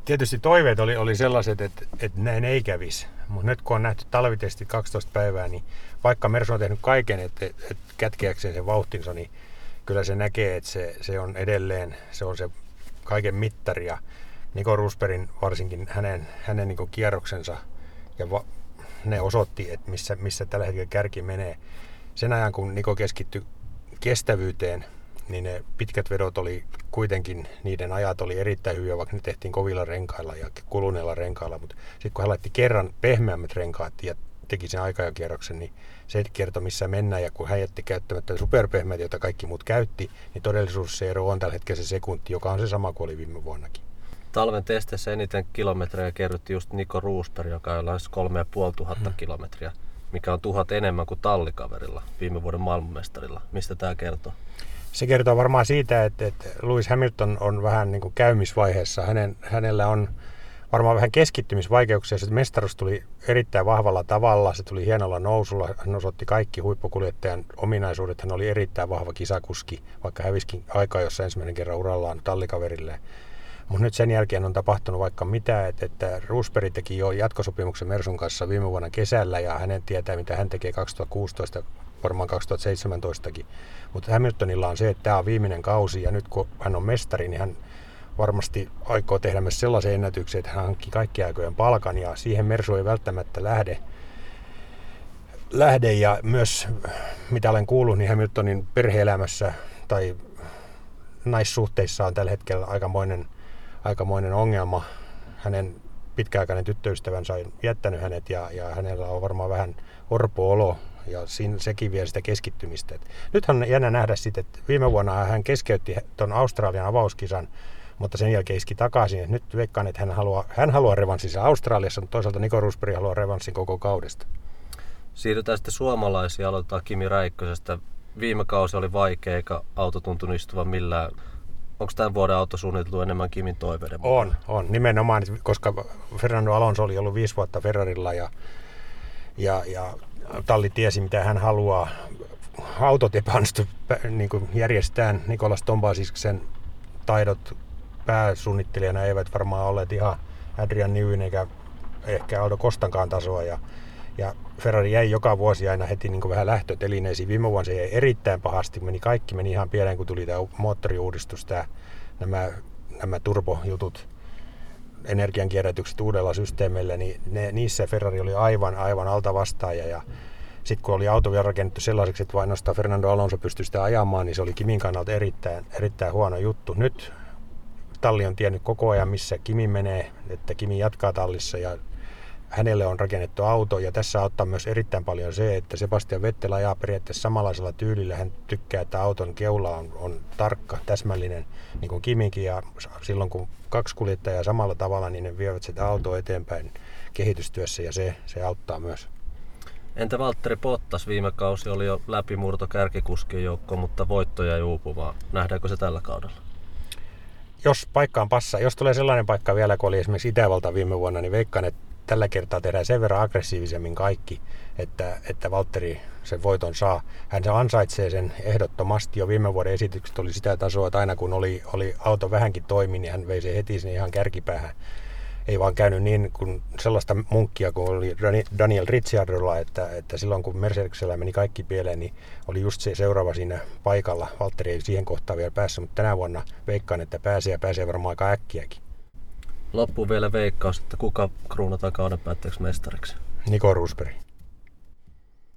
Tietysti toiveet oli sellaiset, että näin ei kävisi. Mutta nyt kun on nähty talvitestit 12 päivää, niin vaikka Mersu on tehnyt kaiken, että kätkeäkseen sen vauhtinsa, niin kyllä se näkee, että se on edelleen se kaiken mittari. Ja Nico Rosbergin varsinkin hänen niin kuin kierroksensa ja ne osoitti, että missä tällä hetkellä kärki menee. Sen ajan kun Nico keskittyi kestävyyteen, niin ne pitkät vedot oli kuitenkin, niiden ajat oli erittäin hyviä, vaikka ne tehtiin kovilla renkailla ja kuluneilla renkailla. Mutta sitten kun hän laitti kerran pehmeämmät renkaat ja teki sen aikajakierroksen, niin se kertoi missä mennään. Ja kun hän jätti käyttämättä superpehmeät, joita kaikki muut käytti, niin todellisuudessa se ero on tällä hetkellä se sekunti, joka on se sama kuin oli viime vuonnakin. Talven testeissä eniten kilometrejä kerrytti just Nico Rosberg, joka on lähes 3500 kilometriä, mikä on 1000 enemmän kuin tallikaverilla, viime vuoden maailmanmestarilla. Mistä tämä kertoo? Se kertoo varmaan siitä, että Lewis Hamilton on vähän niin kuin käymisvaiheessa. Hänellä on varmaan vähän keskittymisvaikeuksia. Se mestaruus tuli erittäin vahvalla tavalla, se tuli hienolla nousulla. Hän osoitti kaikki huippukuljettajan ominaisuudet. Hän oli erittäin vahva kisakuski, vaikka häviskin aikaa, jossa ensimmäinen kerran urallaan tallikaverille. Mutta nyt sen jälkeen on tapahtunut vaikka mitä, että Rosberg teki jo jatkosopimuksen Mersun kanssa viime vuonna kesällä ja hänen tietää, mitä hän tekee 2016, varmaan 2017kin. Mutta Hamiltonilla on se, että tämä on viimeinen kausi ja nyt kun hän on mestari, niin hän varmasti aikoo tehdä myös sellaisen ennätyksen, että hän hankkii kaikkien aikojen palkan ja siihen Mersu ei välttämättä lähde ja myös mitä olen kuullut, niin Hamiltonin perhe-elämässä tai naissuhteissa on tällä hetkellä aikamoinen ongelma. Hänen pitkäaikainen tyttöystävänsä on jättänyt hänet ja hänellä on varmaan vähän orpo-olo ja sekin vie sitä keskittymistä. Nythän on jännä nähdä sitten, että viime vuonna hän keskeytti tuon Australian avauskisan, mutta sen jälkeen iski takaisin. Nyt veikkaan, että hän haluaa revanssinsa Australiassa, mutta toisaalta Nico Rosberg haluaa revanssin koko kaudesta. Siirrytään sitten suomalaisiin. Aloitetaan Kimi Räikkösestä. Viime kausi oli vaikea eikä auto tuntunut istuvan millään. Onko tämän vuoden auto suunniteltu enemmän Kimin toiveiden mukaan? On. Nimenomaan, koska Fernando Alonso oli ollut 5 vuotta Ferrarilla ja talli tiesi, mitä hän haluaa. Autot epäonnistu niin järjestään. Nicolas Tombasisksen taidot pääsuunnittelijana eivät varmaan olleet ihan Adrian Newin eikä ehkä Aldo Costankaan tasoa. Ja Ferrari jäi joka vuosi aina heti niin vähän lähtötelineisiin. Viime vuonna se jäi erittäin pahasti. Kaikki meni ihan pieleen, kun tuli tämä moottoriuudistus, nämä turbojutut, energiankierrätykset uudella systeemillä, niin niissä Ferrari oli aivan altavastaaja. Ja sitten kun oli auto vielä rakennettu sellaiseksi, että vain nostaa Fernando Alonso pystyi sitä ajamaan, niin se oli Kimin kannalta erittäin huono juttu. Nyt talli on tiennyt koko ajan, missä Kimi menee, että Kimi jatkaa tallissa ja hänelle on rakennettu auto ja tässä auttaa myös erittäin paljon se, että Sebastian Vettel ajaa periaatteessa samanlaisella tyylillä. Hän tykkää, että auton keula on tarkka, täsmällinen, niin kuin Kiminkin. Ja silloin kun 2 kuljettajaa samalla tavalla, niin ne vievät sitä autoa eteenpäin kehitystyössä ja se auttaa myös. Entä Valtteri Bottas? Viime kausi oli jo läpimurto kärkikuskien joukko, mutta voittoja ei uupumaan. Nähdäänkö se tällä kaudella? Jos paikkaan passaa, jos tulee sellainen paikka vielä, kun oli esimerkiksi Itävalta viime vuonna, niin veikkaan, että tällä kertaa tehdään sen verran aggressiivisemmin kaikki, että Valtteri sen voiton saa. Hän ansaitsee sen ehdottomasti. Jo viime vuoden esitykset oli sitä tasoa, että aina kun oli auto vähänkin toimi, niin hän vei sen heti sinne ihan kärkipäähän. Ei vaan käynyt niin kuin sellaista munkkia kuin oli Daniel Ricciardolla, että silloin kun Mercedeksellä meni kaikki pieleen, niin oli just se seuraava siinä paikalla. Valtteri ei siihen kohtaan vielä päässyt, mutta tänä vuonna veikkaan, että pääsee varmaan aika äkkiäkin. Loppuun vielä veikkaus, että kuka kruunataan kauden päätteeksi mestariksi? Nico Rosberg.